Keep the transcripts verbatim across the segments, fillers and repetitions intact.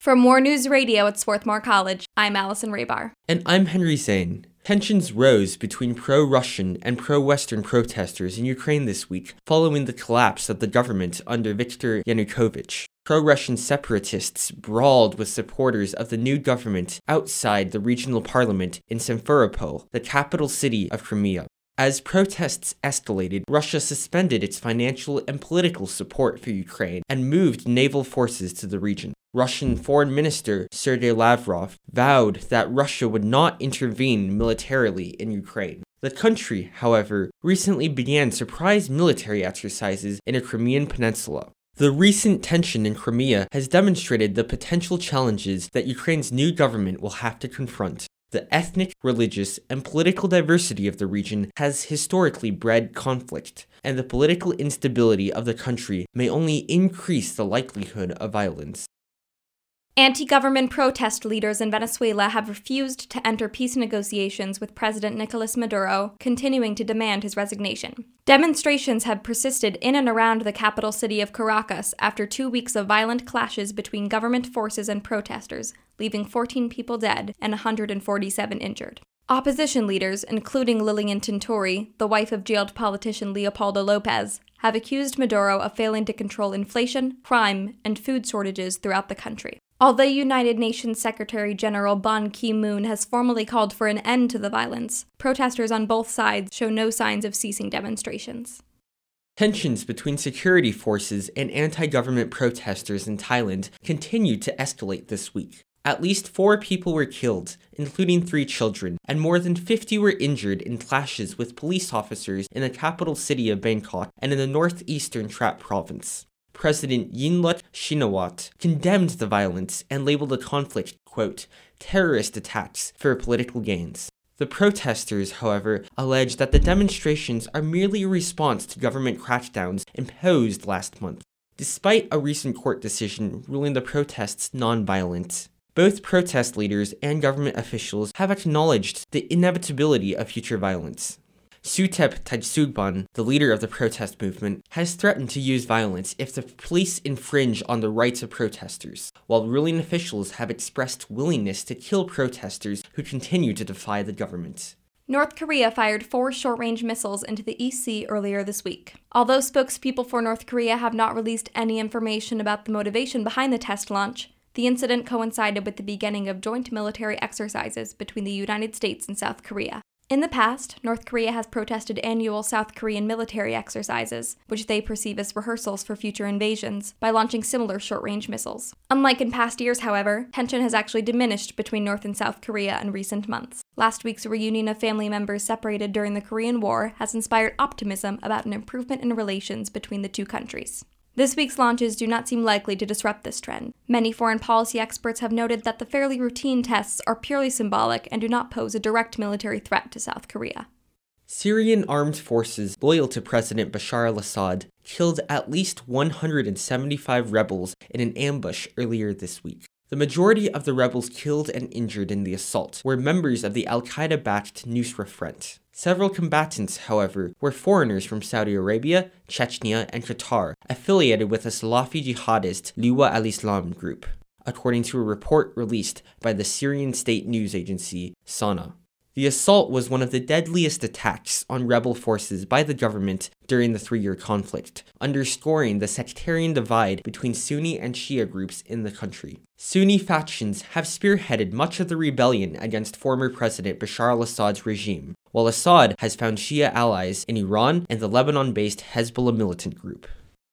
For more news radio at Swarthmore College, I'm Allison Raybar. And I'm Henry Zane. Tensions rose between pro-Russian and pro-Western protesters in Ukraine this week, following the collapse of the government under Viktor Yanukovych. Pro-Russian separatists brawled with supporters of the new government outside the regional parliament in Simferopol, the capital city of Crimea. As protests escalated, Russia suspended its financial and political support for Ukraine and moved naval forces to the region. Russian Foreign Minister Sergei Lavrov vowed that Russia would not intervene militarily in Ukraine. The country, however, recently began surprise military exercises in the Crimean Peninsula. The recent tension in Crimea has demonstrated the potential challenges that Ukraine's new government will have to confront. The ethnic, religious, and political diversity of the region has historically bred conflict, and the political instability of the country may only increase the likelihood of violence. Anti-government protest leaders in Venezuela have refused to enter peace negotiations with President Nicolas Maduro, continuing to demand his resignation. Demonstrations have persisted in and around the capital city of Caracas after two weeks of violent clashes between government forces and protesters, leaving fourteen people dead and one hundred forty-seven injured. Opposition leaders, including Lilian Tintori, the wife of jailed politician Leopoldo Lopez, have accused Maduro of failing to control inflation, crime, and food shortages throughout the country. Although United Nations Secretary General Ban Ki-moon has formally called for an end to the violence, protesters on both sides show no signs of ceasing demonstrations. Tensions between security forces and anti-government protesters in Thailand continued to escalate this week. At least four people were killed, including three children, and more than fifty were injured in clashes with police officers in the capital city of Bangkok and in the northeastern Trat province. President Yingluck Shinawatra condemned the violence and labeled the conflict, quote, terrorist attacks for political gains. The protesters, however, allege that the demonstrations are merely a response to government crackdowns imposed last month, despite a recent court decision ruling the protests non-violent. Both protest leaders and government officials have acknowledged the inevitability of future violence. Suthep Thaugsuban, the leader of the protest movement, has threatened to use violence if the police infringe on the rights of protesters, while ruling officials have expressed willingness to kill protesters who continue to defy the government. North Korea fired four short-range missiles into the East Sea earlier this week. Although spokespeople for North Korea have not released any information about the motivation behind the test launch, the incident coincided with the beginning of joint military exercises between the United States and South Korea. In the past, North Korea has protested annual South Korean military exercises, which they perceive as rehearsals for future invasions, by launching similar short-range missiles. Unlike in past years, however, tension has actually diminished between North and South Korea in recent months. Last week's reunion of family members separated during the Korean War has inspired optimism about an improvement in relations between the two countries. This week's launches do not seem likely to disrupt this trend. Many foreign policy experts have noted that the fairly routine tests are purely symbolic and do not pose a direct military threat to South Korea. Syrian armed forces loyal to President Bashar al-Assad killed at least one hundred seventy-five rebels in an ambush earlier this week. The majority of the rebels killed and injured in the assault were members of the al-Qaeda-backed Nusra Front. Several combatants, however, were foreigners from Saudi Arabia, Chechnya, and Qatar, affiliated with the Salafi jihadist Liwa al-Islam group, according to a report released by the Syrian state news agency, SANA. The assault was one of the deadliest attacks on rebel forces by the government during the three-year conflict, underscoring the sectarian divide between Sunni and Shia groups in the country. Sunni factions have spearheaded much of the rebellion against former President Bashar al-Assad's regime, while Assad has found Shia allies in Iran and the Lebanon-based Hezbollah militant group.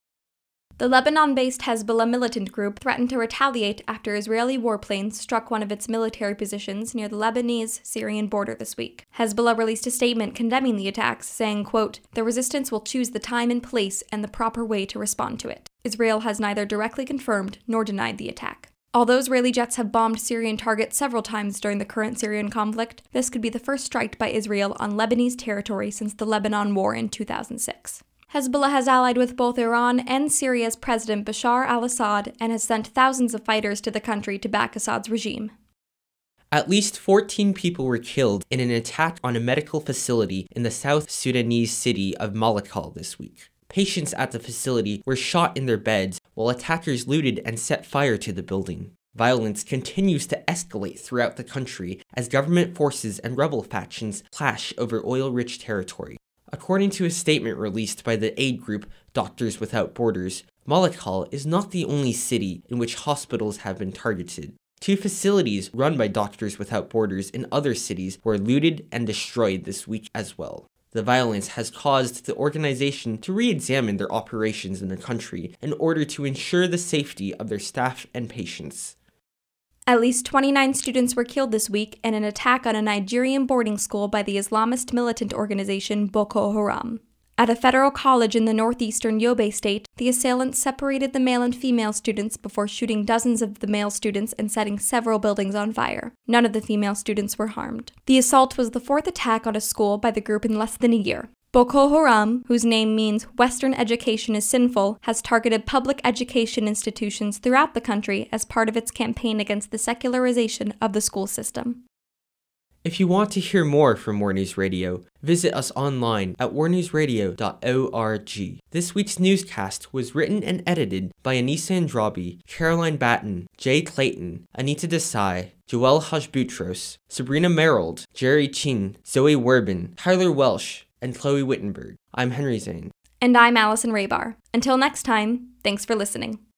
The Lebanon-based Hezbollah militant group threatened to retaliate after Israeli warplanes struck one of its military positions near the Lebanese-Syrian border this week. Hezbollah released a statement condemning the attacks, saying, quote, "The resistance will choose the time and place and the proper way to respond to it." Israel has neither directly confirmed nor denied the attack. Although Israeli jets have bombed Syrian targets several times during the current Syrian conflict, this could be the first strike by Israel on Lebanese territory since the Lebanon War in two thousand six. Hezbollah has allied with both Iran and Syria's President Bashar al-Assad and has sent thousands of fighters to the country to back Assad's regime. At least fourteen people were killed in an attack on a medical facility in the South Sudanese city of Malakal this week. Patients at the facility were shot in their beds while attackers looted and set fire to the building. Violence continues to escalate throughout the country as government forces and rebel factions clash over oil-rich territory. According to a statement released by the aid group Doctors Without Borders, Malakal is not the only city in which hospitals have been targeted. Two facilities run by Doctors Without Borders in other cities were looted and destroyed this week as well. The violence has caused the organization to re-examine their operations in the country in order to ensure the safety of their staff and patients. At least twenty-nine students were killed this week in an attack on a Nigerian boarding school by the Islamist militant organization Boko Haram. At a federal college in the northeastern Yobe state, the assailants separated the male and female students before shooting dozens of the male students and setting several buildings on fire. None of the female students were harmed. The assault was the fourth attack on a school by the group in less than a year. Boko Haram, whose name means Western education is sinful, has targeted public education institutions throughout the country as part of its campaign against the secularization of the school system. If you want to hear more from War News Radio, visit us online at war news radio dot org. This week's newscast was written and edited by Anissa Andrabi, Caroline Batten, Jay Clayton, Anita Desai, Joelle Hajbutros, Sabrina Merrill, Jerry Chin, Zoe Werbin, Tyler Welsh, and Chloe Wittenberg. I'm Henry Zane. And I'm Allison Raybar. Until next time, thanks for listening.